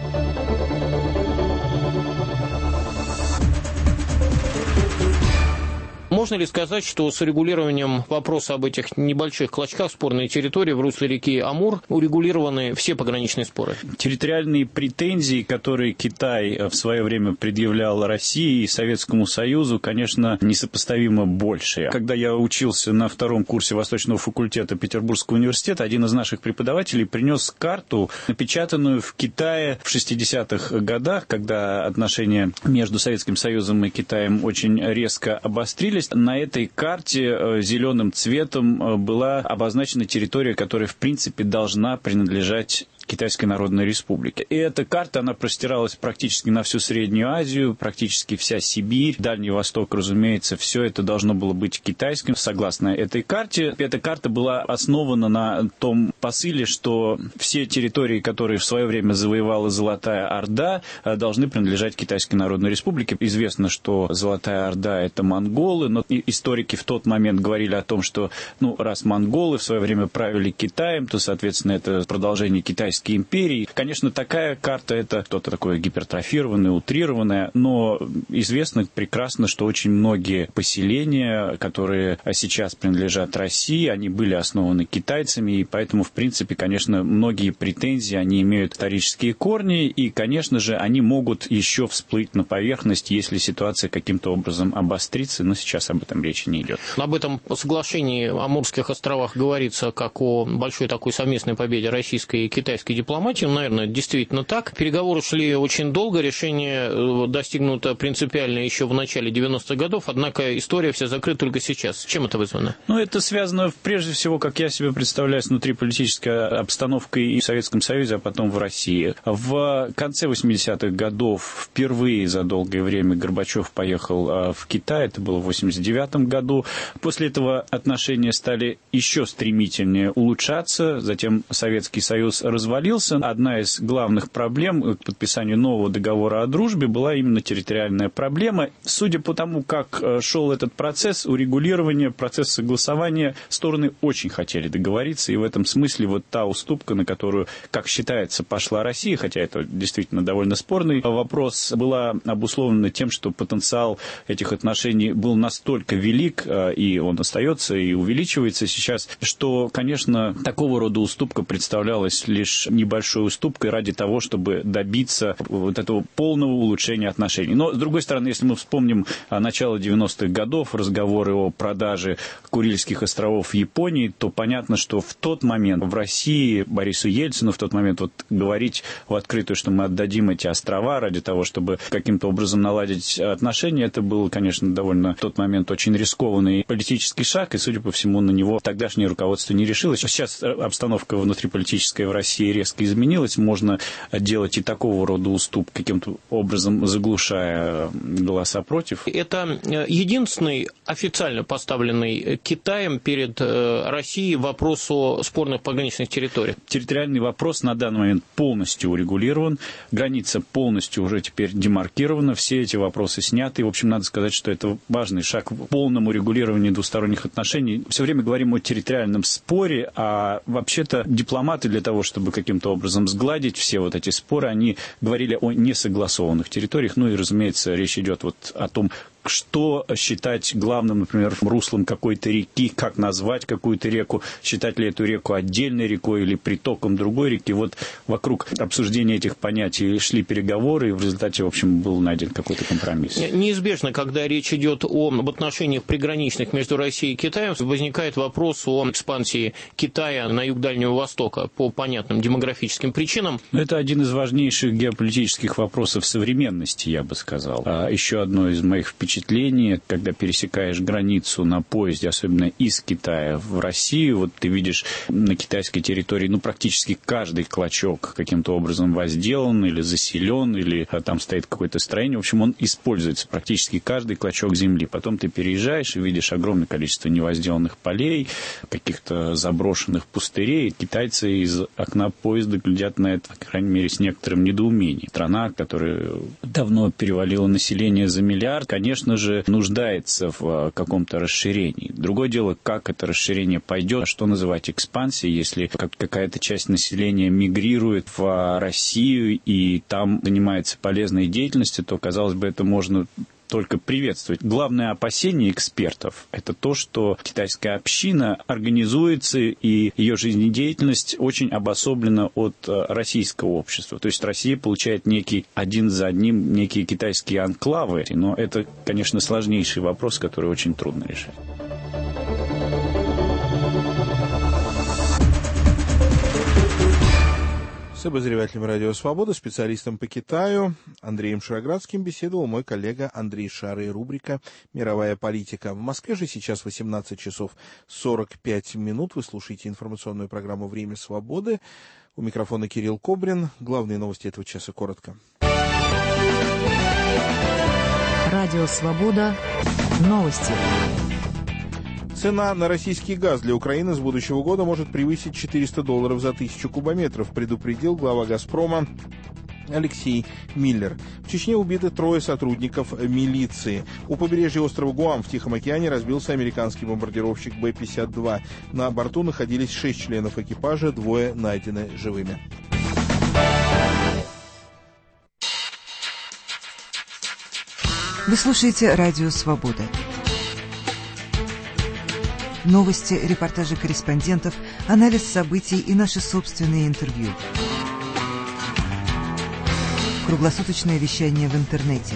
Можно ли сказать, что с урегулированием вопроса об этих небольших клочках спорной территории в русле реки Амур урегулированы все пограничные споры? Территориальные претензии, которые Китай в свое время предъявлял России и Советскому Союзу, конечно, несопоставимо больше. Когда я учился на 2-м курсе Восточного факультета Петербургского университета, один из наших преподавателей принес карту, напечатанную в Китае в 60-х годах, когда отношения между Советским Союзом и Китаем очень резко обострились. На этой карте зеленым цветом была обозначена территория, которая, в принципе, должна принадлежать Китайской Народной Республики. И эта карта, она простиралась практически на всю Среднюю Азию, практически вся Сибирь, Дальний Восток, разумеется, все это должно было быть китайским, согласно этой карте. Эта карта была основана на том посыле, что все территории, которые в свое время завоевала Золотая Орда, должны принадлежать Китайской Народной Республике. Известно, что Золотая Орда — это монголы, но историки в тот момент говорили о том, что, раз монголы в свое время правили Китаем, то, соответственно, это продолжение Китайской империи. Конечно, такая карта — это что-то такое гипертрофированное, утрированное, но известно прекрасно, что очень многие поселения, которые сейчас принадлежат России, они были основаны китайцами, и поэтому, в принципе, конечно, многие претензии, они имеют исторические корни, и, конечно же, они могут еще всплыть на поверхность, если ситуация каким-то образом обострится, но сейчас об этом речи не идет. Об этом соглашении о Амурских островах говорится как о большой такой совместной победе российской и китайской дипломатии. Наверное, действительно так. Переговоры шли очень долго, решение достигнуто принципиально еще в начале 90-х годов, однако история вся закрыта только сейчас. Чем это вызвано? Это связано, прежде всего, как я себе представляю, с внутриполитической обстановкой и в Советском Союзе, а потом в России. В конце 80-х годов впервые за долгое время Горбачев поехал в Китай, это было в 89-м году. После этого отношения стали еще стремительнее улучшаться, затем Советский Союз развалился. Одна из главных проблем к подписанию нового договора о дружбе была именно территориальная проблема. Судя по тому, как шел этот процесс урегулирования, процесс согласования, стороны очень хотели договориться, и в этом смысле вот та уступка, на которую, как считается, пошла Россия, хотя это действительно довольно спорный вопрос, была обусловлена тем, что потенциал этих отношений был настолько велик, и он остается, и увеличивается сейчас, что, конечно, такого рода уступка представлялась лишь небольшой уступкой ради того, чтобы добиться вот этого полного улучшения отношений. Но, с другой стороны, если мы вспомним начало 90-х годов, разговоры о продаже Курильских островов Японии, то понятно, что в тот момент в России Борису Ельцину в тот момент говорить в открытую, что мы отдадим эти острова ради того, чтобы каким-то образом наладить отношения, это был, конечно, довольно в тот момент очень рискованный политический шаг, и, судя по всему, на него тогдашнее руководство не решилось. Сейчас обстановка внутриполитическая в России резко изменилась, можно делать и такого рода уступ, каким-то образом заглушая голоса против. Это единственный официально поставленный Китаем перед Россией вопрос о спорных пограничных территориях. Территориальный вопрос на данный момент полностью урегулирован, граница полностью уже теперь демаркирована, все эти вопросы сняты. И, в общем, надо сказать, что это важный шаг в полном урегулировании двусторонних отношений. Все время говорим о территориальном споре, а вообще-то дипломаты для того, чтобы каким-то образом сгладить все вот эти споры, они говорили о несогласованных территориях. И, разумеется, речь идет о том, что считать главным, например, руслом какой-то реки, как назвать какую-то реку, считать ли эту реку отдельной рекой или притоком другой реки. Вот вокруг обсуждения этих понятий шли переговоры, и в результате, в общем, был найден какой-то компромисс. Неизбежно, когда речь идет об отношениях приграничных между Россией и Китаем, возникает вопрос о экспансии Китая на юг Дальнего Востока по понятным демографическим причинам. Это один из важнейших геополитических вопросов современности, я бы сказал. Еще одно из моих впечатлений, когда пересекаешь границу на поезде, особенно из Китая в Россию, вот ты видишь на китайской территории, практически каждый клочок каким-то образом возделан или заселен, или там стоит какое-то строение. В общем, он используется практически каждый клочок земли. Потом ты переезжаешь и видишь огромное количество невозделанных полей, каких-то заброшенных пустырей. Китайцы из окна поезда глядят на это, по крайней мере, с некоторым недоумением. Страна, которая давно перевалила население за миллиард, конечно же, нуждается в каком-то расширении. Другое дело, как это расширение пойдет, что называть экспансией, если какая-то часть населения мигрирует в Россию и там занимается полезной деятельностью, то, казалось бы, это можно только приветствовать. Главное опасение экспертов – это то, что китайская община организуется, и ее жизнедеятельность очень обособлена от российского общества. То есть Россия получает один за одним некие китайские анклавы, но это, конечно, сложнейший вопрос, который очень трудно решить. С обозревателем «Радио Свобода», специалистом по Китаю Андреем Шароградским беседовал мой коллега Андрей Шары. Рубрика «Мировая политика». В Москве же сейчас 18 часов 45 минут. Вы слушаете информационную программу «Время свободы». У микрофона Кирилл Кобрин. Главные новости этого часа коротко. Радио Свобода. Новости. Цена на российский газ для Украины с будущего года может превысить $400 за 1000 кубометров, предупредил глава «Газпрома» Алексей Миллер. В Чечне убиты 3 сотрудников милиции. У побережья острова Гуам в Тихом океане разбился американский бомбардировщик Б-52. На борту находились 6 членов экипажа, 2 найдены живыми. Вы слушаете «Радио Свобода». Новости, репортажи корреспондентов, анализ событий и наши собственные интервью. Круглосуточное вещание в интернете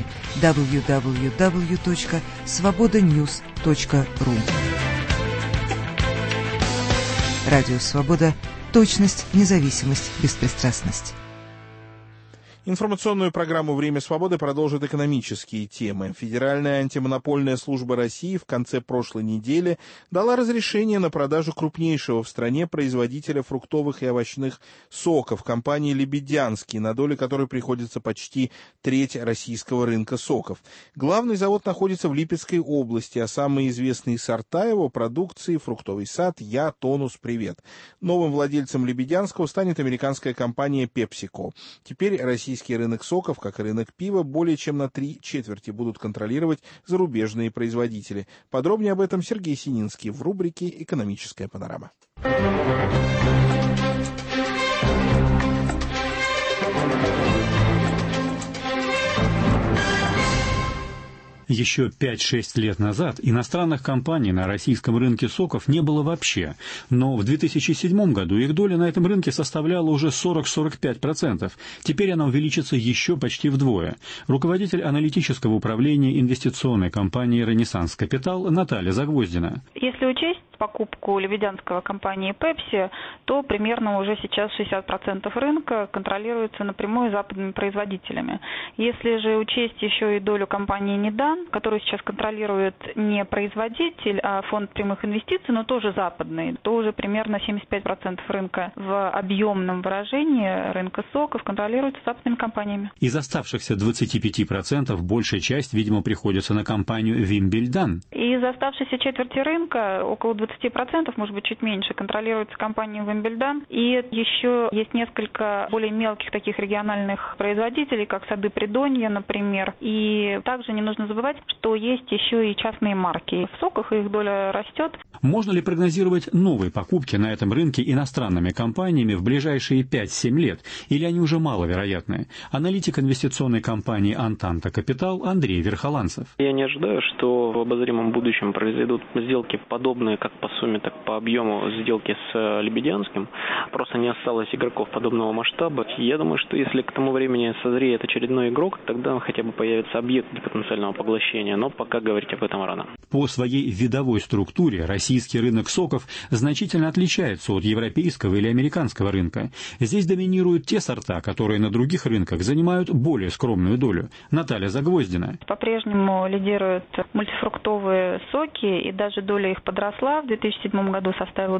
www.svobodanews.ru. Радио Свобода. Точность, независимость, беспристрастность. Информационную программу «Время свободы» продолжат экономические темы. Федеральная антимонопольная служба России в конце прошлой недели дала разрешение на продажу крупнейшего в стране производителя фруктовых и овощных соков, компании «Лебедянский», на долю которой приходится почти треть российского рынка соков. Главный завод находится в Липецкой области, а самые известные сорта его продукции — «Фруктовый сад», «Я», «Тонус», «Привет». Новым владельцем «Лебедянского» станет американская компания PepsiCo. Теперь российский рынок соков, как и рынок пива, более чем на 3/4 будут контролировать зарубежные производители. Подробнее об этом Сергей Сининский в рубрике «Экономическая панорама». Еще 5-6 лет назад иностранных компаний на российском рынке соков не было вообще, но в 2007 году их доля на этом рынке составляла уже 40-45%. Теперь она увеличится еще почти вдвое. Руководитель аналитического управления инвестиционной компании «Ренессанс Капитал» Наталья Загвоздина. Если учесть покупку лебедянского компании Pepsi, то примерно уже сейчас 60% рынка контролируется напрямую западными производителями. Если же учесть еще и долю компании Недан, которую сейчас контролирует не производитель, а фонд прямых инвестиций, но тоже западный, то уже примерно 75% рынка в объемном выражении рынка соков контролируется западными компаниями. Из оставшихся 25% большая часть, видимо, приходится на компанию Вимбельдан. Из оставшейся четверти рынка около 20%, может быть, чуть меньше, контролируется компанией Вимбельдан. И еще есть несколько более мелких таких региональных производителей, как сады Придонья, например. И также не нужно забывать, что есть еще и частные марки. В соках их доля растет. Можно ли прогнозировать новые покупки на этом рынке иностранными компаниями в ближайшие 5-7 лет? Или они уже маловероятны? Аналитик инвестиционной компании «Антанта Капитал» Андрей Верхоланцев. Я не ожидаю, что в обозримом будущем произойдут сделки подобные как по сумме, так и по объему сделки с Лебедянским. Просто не осталось игроков подобного масштаба. Я думаю, что если к тому времени созреет очередной игрок, тогда хотя бы появится объект для потенциального поглощения, но пока говорить об этом рано. По своей видовой структуре российский рынок соков значительно отличается от европейского или американского рынка. Здесь доминируют те сорта, которые на других рынках занимают более скромную долю. Наталья Загвоздина. По-прежнему лидируют мультифруктовые соки, и даже доля их подросла. В 2007 году составила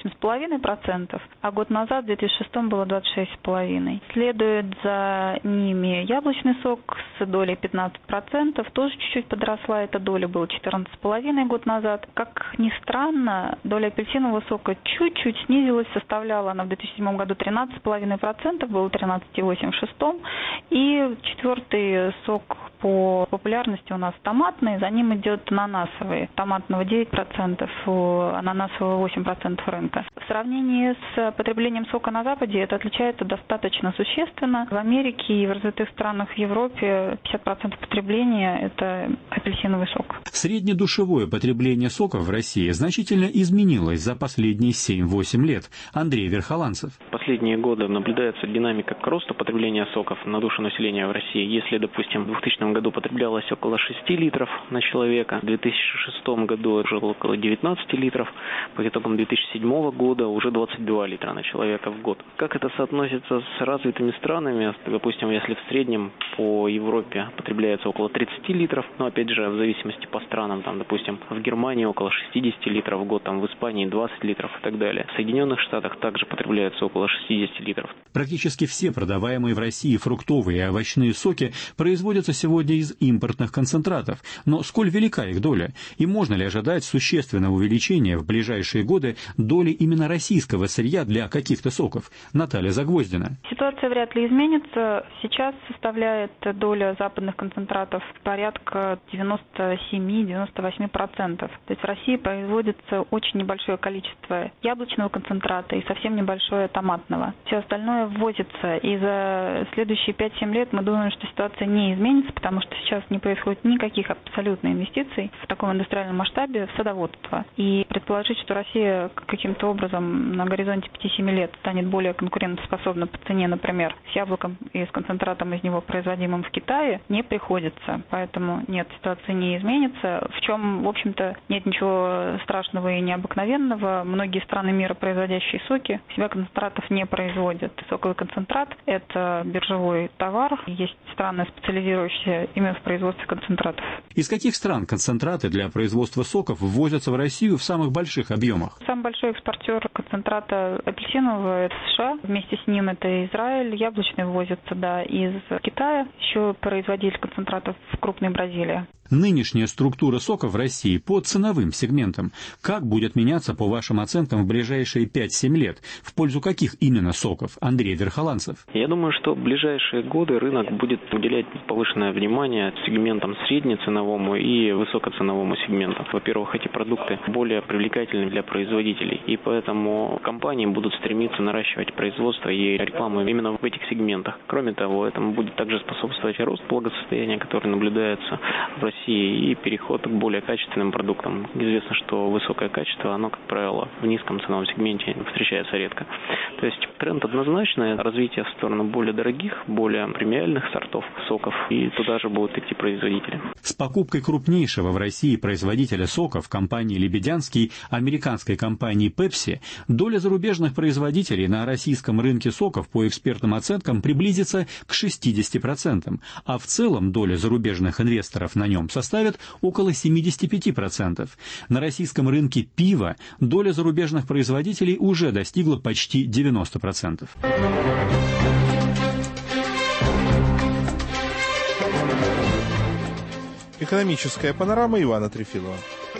28,5%, а год назад, в 2006, было 26,5%. Следует за ними яблочный сок с долей 15%, тоже чуть-чуть подросла эта доля, была 14,5% год назад. Как ни странно, доля апельсинового сока чуть-чуть снизилась, составляла она в 2007 году 13,5%, было 13,8% в 2006. И четвертый сок по популярности у нас томатный, за ним идет ананасовый. Томатного 9%, у ананасового 8% рынка. В сравнении с потреблением сока на Западе это отличается достаточно существенно. В Америке и в развитых странах в Европе 50% потребления – это апельсиновый сок. Среднедушевое потребление соков в России значительно изменилось за последние 7-8 лет. Андрей Верхоланцев. Последние годы наблюдается динамика к росту потребления соков на душу населения в России. Если, допустим, в 2000 году потреблялось около 6 литров на человека. В 2006 году уже около 19 литров. По итогам 2007 года уже 22 литра на человека в год. Как это соотносится с развитыми странами? Допустим, если в среднем по Европе потребляется около 30 литров, но опять же в зависимости по странам, там, допустим, в Германии около 60 литров в год, там, в Испании 20 литров и так далее. В Соединенных Штатах также потребляется около 60 литров. Практически все продаваемые в России фруктовые и овощные соки производятся сегодня из импортных концентратов. Но сколь велика их доля? И можно ли ожидать существенного увеличения в ближайшие годы доли именно российского сырья для каких-то соков? Наталья Загвоздина. Ситуация вряд ли изменится. Сейчас составляет доля западных концентратов порядка 97-98%. То есть в России производится очень небольшое количество яблочного концентрата и совсем небольшое томатного. Все остальное ввозится. И за следующие 5-7 лет мы думаем, что ситуация не изменится, потому что сейчас не происходит никаких абсолютно инвестиций в таком индустриальном масштабе в садоводство. И предположить, что Россия каким-то образом на горизонте 5-7 лет станет более конкурентоспособна по цене, например, с яблоком и с концентратом из него, производимым в Китае, не приходится. Поэтому нет, ситуация не изменится. В чем, в общем-то, нет ничего страшного и необыкновенного. Многие страны мира, производящие соки, себя концентратов не производят. Соковый концентрат – это биржевой товар. Есть страны, специализирующиеся именно в производстве концентратов. Из каких стран концентраты для производства соков ввозятся в Россию в самых больших объемах? Самый большой экспортер концентрата апельсинового – это США. Вместе с ним это Израиль. Яблочный ввозится, из Китая. Еще производитель концентратов крупный Бразилия. Нынешняя структура сока в России по ценовым сегментам. Как будет меняться, по вашим оценкам, в ближайшие 5-7 лет? В пользу каких именно соков? Андрей Верхоланцев. Я думаю, что в ближайшие годы рынок будет уделять повышенное внимание сегментам среднеценовому и высокоценовому сегменту. Во-первых, эти продукты более привлекательны для производителей, и поэтому компании будут стремиться наращивать производство и рекламу именно в этих сегментах. Кроме того, этому будет также способствовать рост благосостояния, который наблюдается в России, и переход к более качественным продуктам. Известно, что высокое качество, оно, как правило, в низком ценовом сегменте встречается редко. То есть тренд однозначный, развитие в сторону более дорогих, более премиальных сортов соков, и туда же будут идти производители. С покупкой крупнейшего в России производителя соков, компании «Лебедянский», американской компании Pepsi, доля зарубежных производителей на российском рынке соков по экспертным оценкам приблизится к 60%, а в целом доля зарубежных инвесторов на нем составит около 75%. На российском рынке пива доля зарубежных производителей уже достигла почти 90%. Экономическая панорама Ивана Трефилова.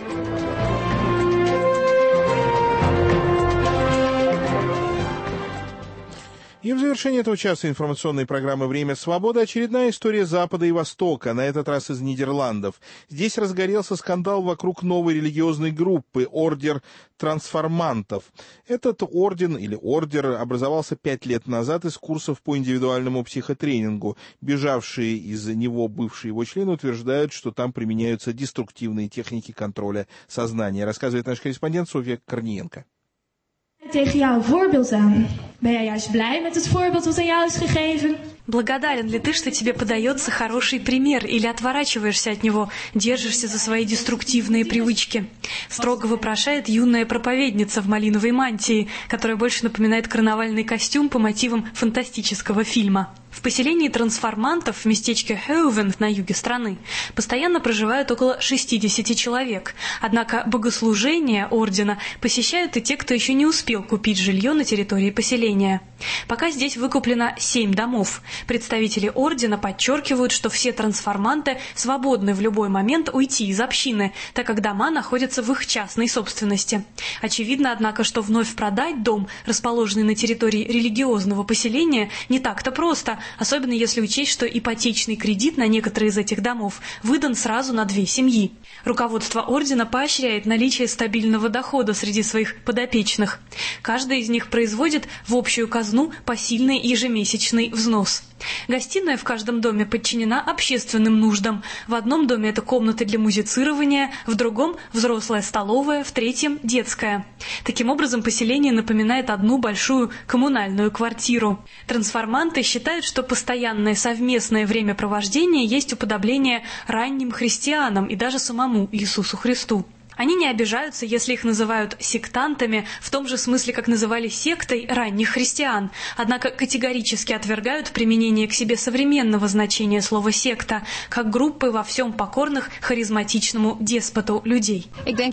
И в завершении этого часа информационной программы «Время свободы» очередная история Запада и Востока, на этот раз из Нидерландов. Здесь разгорелся скандал вокруг новой религиозной группы «Ордер трансформантов». Этот орден или ордер образовался 5 лет назад из курсов по индивидуальному психотренингу. Бежавшие из него бывшие его члены утверждают, что там применяются деструктивные техники контроля сознания, рассказывает наш корреспондент Софья Корниенко. Tegen jou een voorbeeld aan. Ben jij juist blij met het voorbeeld wat aan jou is gegeven? Благодарен ли ты, что тебе подается хороший пример, или отворачиваешься от него, держишься за свои деструктивные привычки? Строго вопрошает юная проповедница в малиновой мантии, которая больше напоминает карнавальный костюм по мотивам фантастического фильма. В поселении трансформантов в местечке Хеувен на юге страны постоянно проживают около 60 человек. Однако богослужения ордена посещают и те, кто еще не успел купить жилье на территории поселения. Пока здесь выкуплено 7 домов. Представители ордена подчеркивают, что все трансформанты свободны в любой момент уйти из общины, так как дома находятся в их частной собственности. Очевидно, однако, что вновь продать дом, расположенный на территории религиозного поселения, не так-то просто, особенно если учесть, что ипотечный кредит на некоторые из этих домов выдан сразу на 2 семьи. Руководство ордена поощряет наличие стабильного дохода среди своих подопечных. Каждый из них производит в общую казну посильный ежемесячный взнос. Гостиная в каждом доме подчинена общественным нуждам. В одном доме это комната для музицирования, в другом – взрослая столовая, в третьем – детская. Таким образом, поселение напоминает одну большую коммунальную квартиру. Трансформанты считают, что постоянное совместное времяпровождение есть уподобление ранним христианам и даже самому Иисусу Христу. Они не обижаются, если их называют сектантами, в том же смысле, как называли сектой ранних христиан, однако категорически отвергают применение к себе современного значения слова «секта», как группы во всем покорных харизматичному деспоту людей.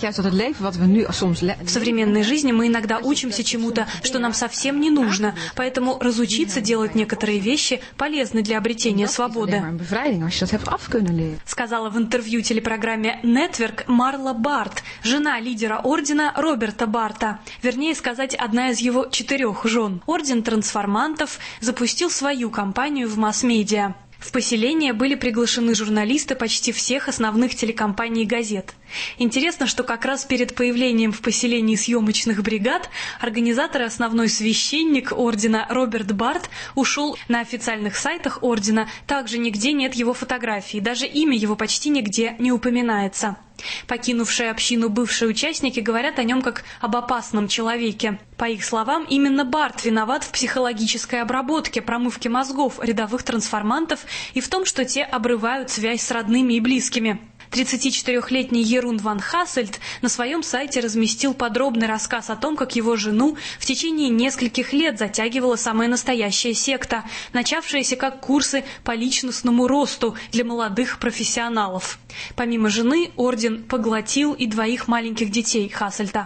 В современной жизни мы иногда учимся чему-то, что нам совсем не нужно, поэтому разучиться делать некоторые вещи полезны для обретения свободы. Сказала в интервью телепрограмме «Нетверк» Марла Барт, жена лидера ордена Роберта Барта, вернее сказать, одна из его 4 жен. Орден трансформантов запустил свою кампанию в масс-медиа. В поселение были приглашены журналисты почти всех основных телекомпаний и газет. Интересно, что как раз перед появлением в поселении съемочных бригад организатор и основной священник ордена Роберт Барт ушел. На официальных сайтах ордена также нигде нет его фотографии, даже имя его почти нигде не упоминается. Покинувшие общину бывшие участники говорят о нем как об опасном человеке. По их словам, именно Барт виноват в психологической обработке, промывке мозгов рядовых трансформантов и в том, что те обрывают связь с родными и близкими. 34-летний Ерун ван Хассельт на своем сайте разместил подробный рассказ о том, как его жену в течение нескольких лет затягивала самая настоящая секта, начавшаяся как курсы по личностному росту для молодых профессионалов. Помимо жены, орден поглотил и 2 маленьких детей Хассельта.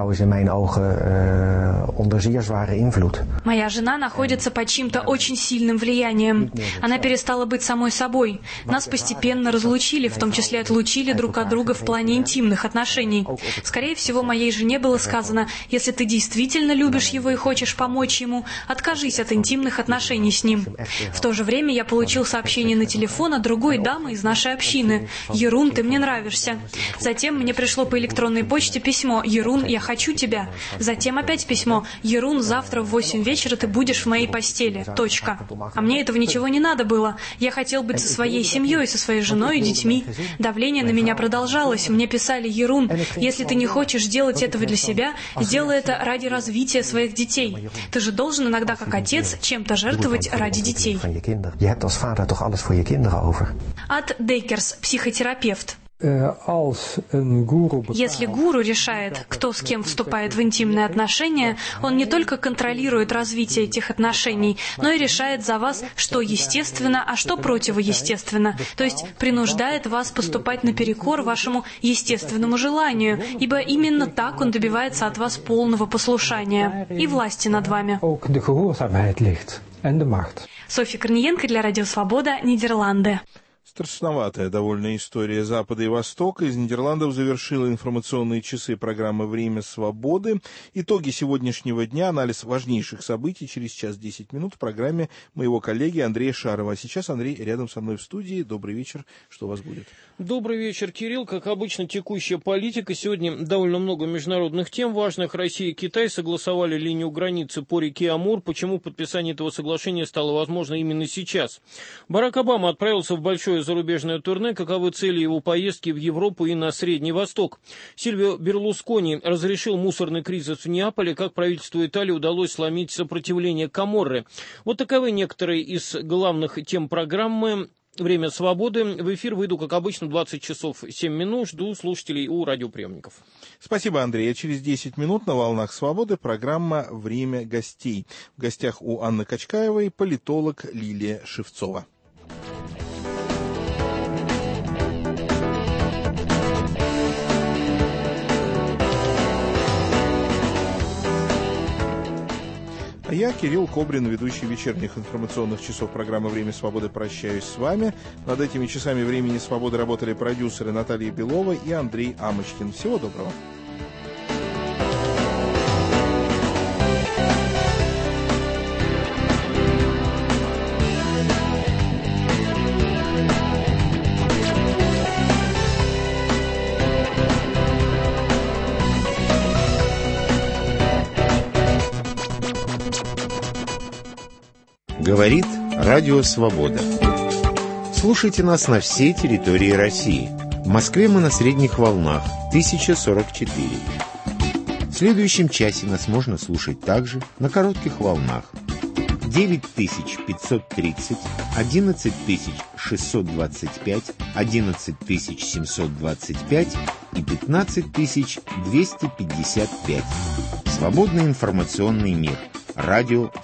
Моя жена находится под чьим-то очень сильным влиянием. Она перестала быть самой собой. Нас постепенно разлучили, в том числе отлучили друг от друга в плане интимных отношений. Скорее всего, моей жене было сказано: если ты действительно любишь его и хочешь помочь ему, откажись от интимных отношений с ним. В то же время я получил сообщение на телефон от другой дамы из нашей общины: «Ерун, ты мне нравишься». Затем мне пришло по электронной почте письмо: «Ерун, я хочу тебя». Затем опять письмо: «Ерун, завтра в 8 вечера ты будешь в моей постели. Точка». А мне этого ничего не надо было. Я хотел быть со своей семьей, со своей женой и детьми. Давление на меня продолжалось. Мне писали: «Ерун, если ты не хочешь делать этого для себя, сделай это ради развития своих детей. Ты же должен иногда, как отец, чем-то жертвовать ради детей». Ад Дейкерс, психотерапевт. Если гуру решает, кто с кем вступает в интимные отношения, он не только контролирует развитие этих отношений, но и решает за вас, что естественно, а что противоестественно, то есть принуждает вас поступать наперекор вашему естественному желанию, ибо именно так он добивается от вас полного послушания и власти над вами. Софья Корниенко для Радио Свобода, Нидерланды. Страшноватая довольно история Запада и Востока. Из Нидерландов завершила информационные часы программы «Время свободы». Итоги сегодняшнего дня, анализ важнейших событий через час 10 минут в программе моего коллеги Андрея Шарова. А сейчас Андрей рядом со мной в студии. Добрый вечер. Что у вас будет? Добрый вечер, Кирилл. Как обычно, текущая политика. Сегодня довольно много международных тем важных. Россия и Китай согласовали линию границы по реке Амур. Почему подписание этого соглашения стало возможно именно сейчас? Барак Обама отправился в большое зарубежное турне. Каковы цели его поездки в Европу и на Средний Восток? Сильвио Берлускони разрешил мусорный кризис в Неаполе. Как правительству Италии удалось сломить сопротивление Каморры? Вот таковы некоторые из главных тем программы «Время свободы». В эфир выйду, как обычно, 20 часов 7 минут. Жду слушателей у радиоприемников. Спасибо, Андрей. А через 10 минут на «Волнах свободы» программа «Время гостей». В гостях у Анны Качкаевой политолог Лилия Шевцова. Я, Кирилл Кобрин, ведущий вечерних информационных часов программы «Время свободы», прощаюсь с вами. Над этими часами «Времени свободы» работали продюсеры Наталья Белова и Андрей Амочкин. Всего доброго. Говорит Радио «Свобода». Слушайте нас на всей территории России. В Москве мы на средних волнах 1044. В следующем часе нас можно слушать также на коротких волнах 9530, 11625, 11725 и 15255. Свободный информационный мир. Радио